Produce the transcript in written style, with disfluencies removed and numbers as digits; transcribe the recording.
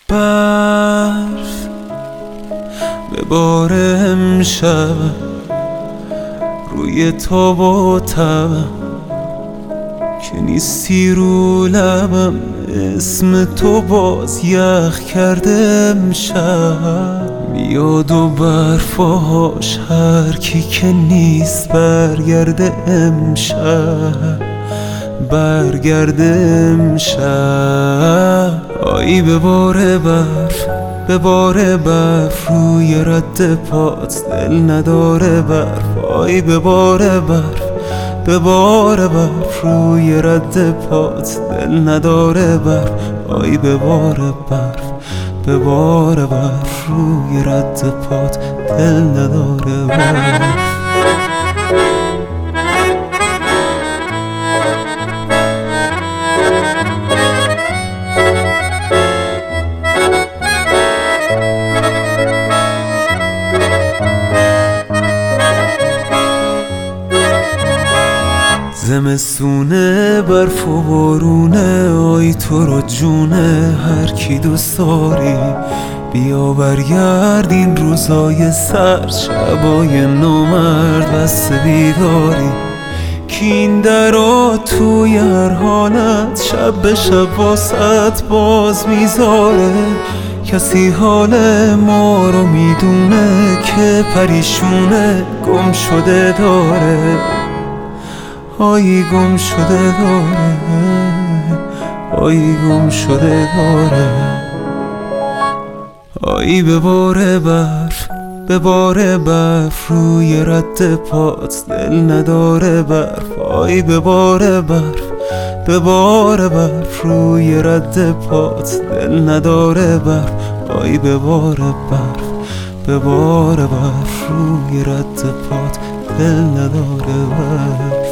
برف بباره امشب روی تاب و تبم که نیستی رو لبم، اسم تو باز یخ کرده امشب. میاد و برفاش هر کی که نیست برگرده امشب، برگرده امشب. آیی بباره برف، بباره برف روی رد پات، دل نداره برف. آیی بباره برف، بباره برف روی رد پات، دل نداره برف. آیی بباره برف، بباره برف روی رد پات، دل نداره برف. زمستونه برف و بارونه، آی تو رو جونه هر کی دوست داری. بیا برگرد این روزای سرد، شبای نومرد بسته بیداری. کی این درا توی هر حالت، شب به شب واسط باز میذاره. کسی حال ما رو میدونه که پریشونه گم شده داره. آیی گم شده داره، آیی گم شده داره. آیی بباره برف، بباره برف روی رد پات، دل نداره برف. آیی بباره برف، بباره برف روی رد پات، دل نداره برف. آیی بباره برف، بباره برف روی رد پات، دل نداره برف.